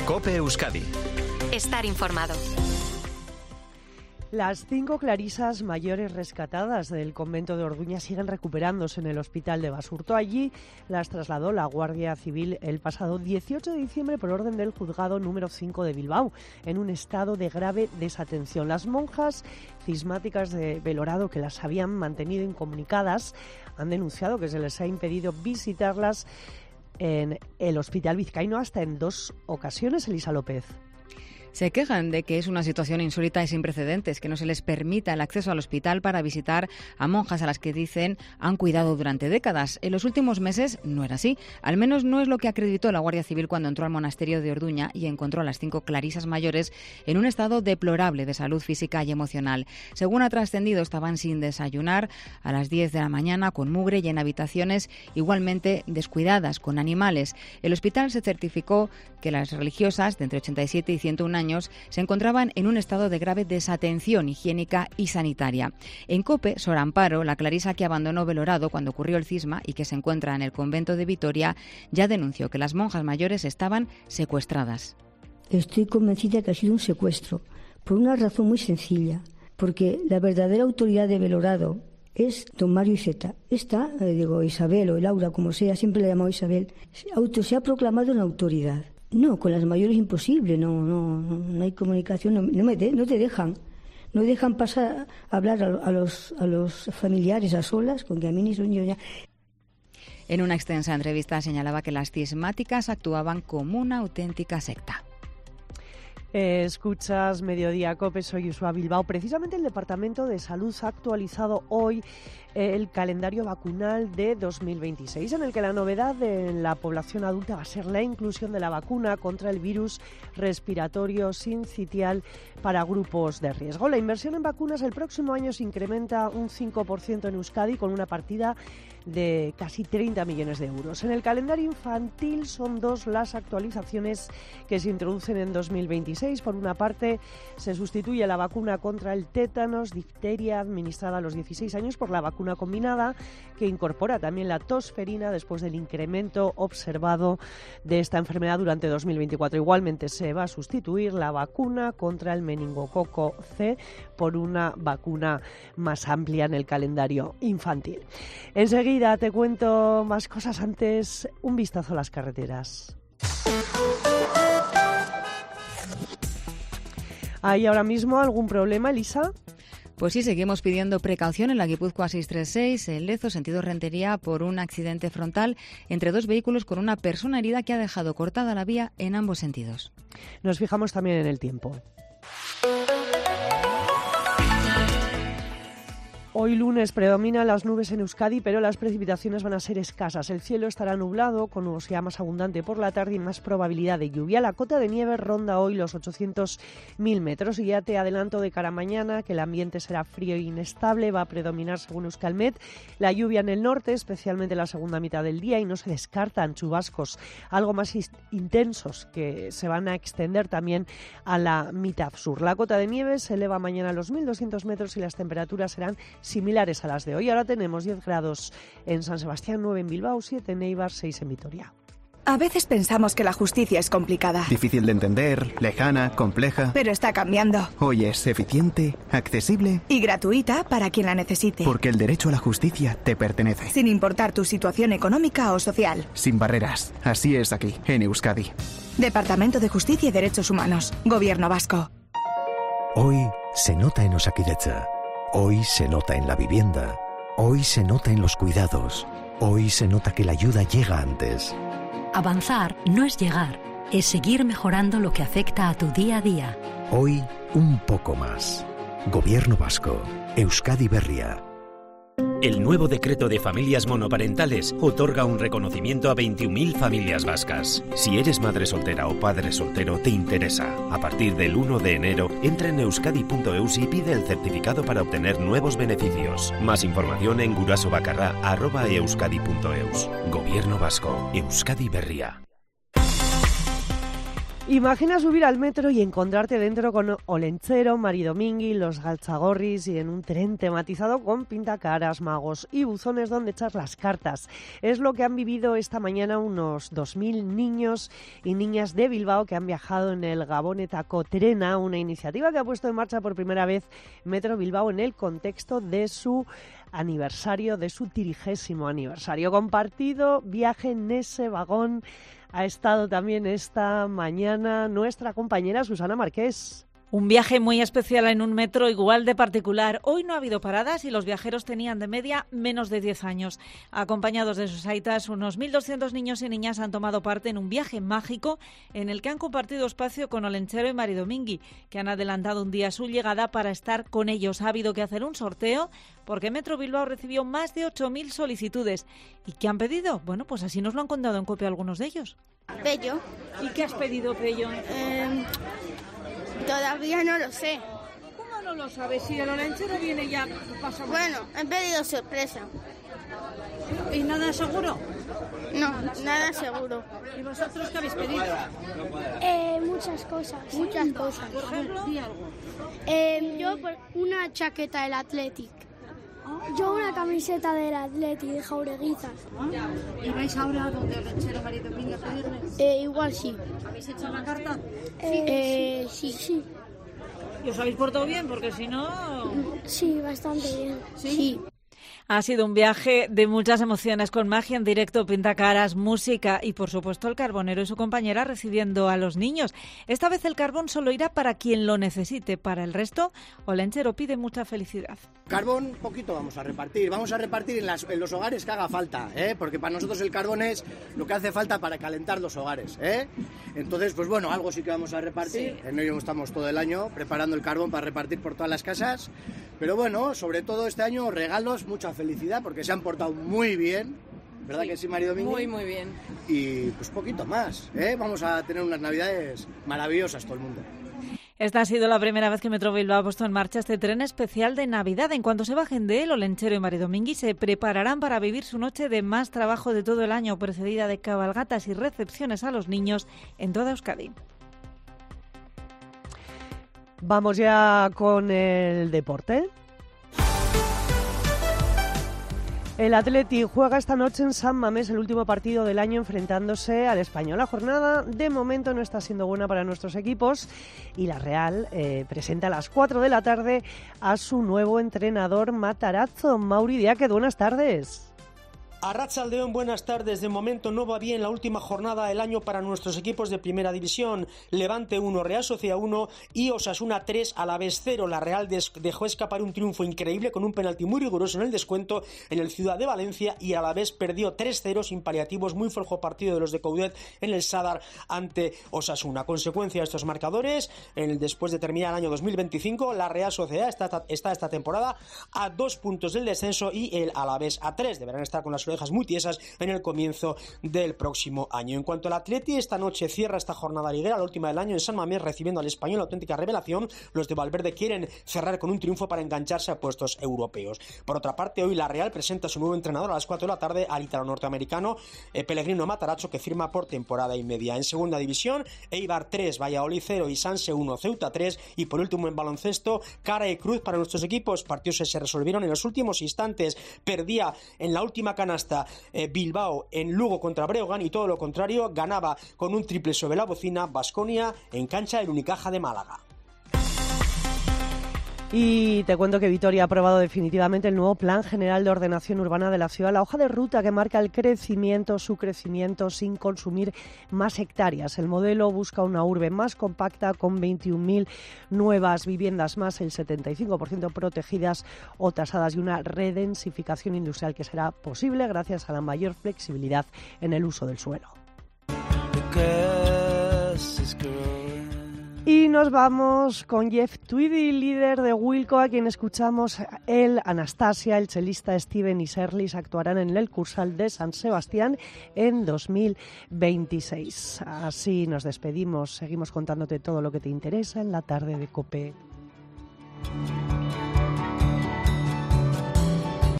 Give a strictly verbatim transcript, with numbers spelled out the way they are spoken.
COPE Euskadi. Estar informado. Las cinco clarisas mayores rescatadas del convento de Orduña siguen recuperándose en el hospital de Basurto. Allí las trasladó la Guardia Civil el pasado dieciocho de diciembre por orden del juzgado número cinco de Bilbao, en un estado de grave desatención. Las monjas cismáticas de Belorado, que las habían mantenido incomunicadas, han denunciado que se les ha impedido visitarlas en el hospital vizcaíno hasta en dos ocasiones. Elisa López. Se quejan de que es una situación insólita y sin precedentes, que no se les permita el acceso al hospital para visitar a monjas a las que dicen han cuidado durante décadas. En los últimos meses no era así. Al menos no es lo que acreditó la Guardia Civil cuando entró al monasterio de Orduña y encontró a las cinco clarisas mayores en un estado deplorable de salud física y emocional. Según ha trascendido, estaban sin desayunar a las diez de la mañana, con mugre y en habitaciones igualmente descuidadas, con animales. El hospital se certificó que las religiosas de entre ochenta y siete y ciento un años se encontraban en un estado de grave desatención higiénica y sanitaria. En COPE, Sor Amparo, la clarisa que abandonó Belorado cuando ocurrió el cisma y que se encuentra en el convento de Vitoria, ya denunció que las monjas mayores estaban secuestradas. Estoy convencida que ha sido un secuestro, por una razón muy sencilla, porque la verdadera autoridad de Belorado es don Mario Iceta. Esta, eh, digo, Isabel o Laura, como sea, siempre la he llamado Isabel, auto, se ha proclamado una autoridad. No, con las mayores imposible, no, no, no hay comunicación, no, no, me de, no te dejan, no dejan pasar a hablar a, a, los, a los familiares a solas, con que a mí ni son yo ya. En una extensa entrevista señalaba que las cismáticas actuaban como una auténtica secta. Eh, escuchas Mediodía COPE, soy Usua Bilbao. Precisamente el Departamento de Salud ha actualizado hoy eh, el calendario vacunal de dos mil veintiséis, en el que la novedad de la población adulta va a ser la inclusión de la vacuna contra el virus respiratorio sincitial para grupos de riesgo. La inversión en vacunas el próximo año se incrementa un cinco por ciento en Euskadi, con una partida de casi treinta millones de euros. En el calendario infantil son dos las actualizaciones que se introducen en dos mil veintiséis. Por una parte, se sustituye la vacuna contra el tétanos, difteria administrada a los dieciséis años por la vacuna combinada, que incorpora también la tosferina después del incremento observado de esta enfermedad durante dos mil veinticuatro. Igualmente se va a sustituir la vacuna contra el meningococo C por una vacuna más amplia en el calendario infantil. Enseguida te cuento más cosas, antes un vistazo a las carreteras. ¿Hay ahora mismo algún problema, Elisa? Pues sí, seguimos pidiendo precaución en la Guipúzcoa seiscientos treinta y seis, en Lezo, sentido Rentería, por un accidente frontal entre dos vehículos con una persona herida que ha dejado cortada la vía en ambos sentidos. Nos fijamos también en el tiempo. Hoy lunes predominan las nubes en Euskadi, pero las precipitaciones van a ser escasas. El cielo estará nublado, con nubosidad más abundante por la tarde y más probabilidad de lluvia. La cota de nieve ronda hoy los ochocientos mil metros. Y ya te adelanto de cara a mañana que el ambiente será frío e inestable. Va a predominar, según Euskalmet, la lluvia en el norte, especialmente en la segunda mitad del día, y no se descartan chubascos algo más intensos que se van a extender también a la mitad sur. La cota de nieve se eleva mañana a los mil doscientos metros y las temperaturas serán similares a las de hoy. Ahora tenemos diez grados en San Sebastián, nueve en Bilbao, siete en Eibar, seis en Vitoria. A veces pensamos que la justicia es complicada. Difícil de entender, lejana, compleja. Pero está cambiando. Hoy es eficiente, accesible y gratuita para quien la necesite. Porque el derecho a la justicia te pertenece. Sin importar tu situación económica o social. Sin barreras. Así es aquí, en Euskadi. Departamento de Justicia y Derechos Humanos. Gobierno vasco. Hoy se nota en Osakidetza. Hoy se nota en la vivienda, hoy se nota en los cuidados, hoy se nota que la ayuda llega antes. Avanzar no es llegar, es seguir mejorando lo que afecta a tu día a día. Hoy, un poco más. Gobierno vasco, Euskadi Berria. El nuevo decreto de familias monoparentales otorga un reconocimiento a veintiún mil familias vascas. Si eres madre soltera o padre soltero, te interesa. A partir del uno de enero, entra en euskadi punto eus y pide el certificado para obtener nuevos beneficios. Más información en gurasobakarra arroba euskadi punto eus. Gobierno vasco, Euskadi Berria. Imagina subir al metro y encontrarte dentro con Olentzero, Maridomingui, los Galtzagorris y en un tren tematizado con pintacaras, magos y buzones donde echar las cartas. Es lo que han vivido esta mañana unos dos mil niños y niñas de Bilbao que han viajado en el Gabonetako Trena, una iniciativa que ha puesto en marcha por primera vez Metro Bilbao en el contexto de su aniversario, de su trigésimo aniversario. Compartido viaje en ese vagón ha estado también esta mañana nuestra compañera Susana Marqués. Un viaje muy especial en un metro igual de particular. Hoy no ha habido paradas y los viajeros tenían de media menos de diez años. Acompañados de sus aitas, unos mil doscientos niños y niñas han tomado parte en un viaje mágico en el que han compartido espacio con Olentzero y Maridomingui, que han adelantado un día su llegada para estar con ellos. Ha habido que hacer un sorteo porque Metro Bilbao recibió más de ocho mil solicitudes. ¿Y qué han pedido? Bueno, pues así nos lo han contado en COPE algunos de ellos. Pello. ¿Y qué has pedido, Pello? Eh... Todavía no lo sé. ¿Cómo no lo sabes? Si el Olentzero viene ya pasado. Bueno, he pedido sorpresa. ¿Y nada seguro? No, nada seguro. ¿Y vosotros qué habéis pedido? Eh, muchas cosas. Muchas cosas. Por ejemplo, di algo. Eh, yo una chaqueta del Athletic. Yo una camiseta del Athletic de Jaureguizas. ¿Y vais ahora donde Olentzero, Maridomingui a pedirles? Eh, igual sí. ¿Habéis hecho la carta? Eh, sí. sí. ¿Y os habéis portado bien? Porque si no... Sí, bastante bien. ¿Sí? Sí. Ha sido un viaje de muchas emociones, con magia en directo, pintacaras, música y, por supuesto, el carbonero y su compañera recibiendo a los niños. Esta vez el carbón solo irá para quien lo necesite. Para el resto, Olentzero pide mucha felicidad. Carbón, poquito vamos a repartir. Vamos a repartir en, las, en los hogares que haga falta, ¿eh? Porque para nosotros el carbón es lo que hace falta para calentar los hogares, ¿eh? Entonces, pues bueno, algo sí que vamos a repartir. Sí. En ello estamos todo el año preparando el carbón para repartir por todas las casas. Pero bueno, sobre todo este año, regalos, mucha felicidad, porque se han portado muy bien. ¿Verdad sí, que sí, Maridomingui? Muy, muy bien. Y pues poquito más, ¿eh? Vamos a tener unas navidades maravillosas todo el mundo. Esta ha sido la primera vez que Metro Bilbao ha puesto en marcha este tren especial de Navidad. En cuanto se bajen de él, Olentzero y Maridomingui se prepararán para vivir su noche de más trabajo de todo el año, precedida de cabalgatas y recepciones a los niños en toda Euskadi. Vamos ya con el deporte. El Atleti juega esta noche en San Mamés el último partido del año enfrentándose al Español. La jornada de momento no está siendo buena para nuestros equipos y la Real eh, presenta a las cuatro de la tarde a su nuevo entrenador Matarazzo. Mauri Diáquez, buenas tardes. Arratsaldeon, buenas tardes. De momento no va bien la última jornada del año para nuestros equipos de primera división. Levante uno, Real Sociedad uno y Osasuna tres, Alavés cero. La Real dejó escapar un triunfo increíble con un penalti muy riguroso en el descuento en el Ciudad de Valencia y Alavés perdió tres cero sin paliativos. Muy flojo partido de los de Coudet en el Sadar ante Osasuna. Consecuencia de estos marcadores, en el, después de terminar el año dos mil veinticinco, la Real Sociedad está, está esta temporada a dos puntos del descenso y el Alavés a tres. Deberán estar con las orejas muy tiesas en el comienzo del próximo año. En cuanto al Atleti, esta noche cierra esta jornada liguera, la última del año en San Mamés, recibiendo al Español, auténtica revelación. Los de Valverde quieren cerrar con un triunfo para engancharse a puestos europeos. Por otra parte, hoy la Real presenta a su nuevo entrenador a las cuatro de la tarde, al ítalo norteamericano eh, Pellegrino Matarazzo, que firma por temporada y media. En segunda división, Eibar tres, Valladolid cero y Sanse uno, Ceuta tres. Y por último, en baloncesto, cara y cruz para nuestros equipos. Partidos que se resolvieron en los últimos instantes. Perdía en la última canasta eh, Bilbao en Lugo contra Breogán y todo lo contrario, ganaba con un triple sobre la bocina Baskonia en cancha del Unicaja de Málaga. Y te cuento que Vitoria ha aprobado definitivamente el nuevo Plan General de Ordenación Urbana de la ciudad, la hoja de ruta que marca el crecimiento, su crecimiento sin consumir más hectáreas. El modelo busca una urbe más compacta con veintiún mil nuevas viviendas más, el setenta y cinco por ciento protegidas o tasadas y una redensificación industrial que será posible gracias a la mayor flexibilidad en el uso del suelo. Y nos vamos con Jeff Tweedy, líder de Wilco, a quien escuchamos. Él, Anastasia, el chelista Steven y Serlis actuarán en el Cursal de San Sebastián en dos mil veintiséis. Así nos despedimos. Seguimos contándote todo lo que te interesa en la tarde de COPE.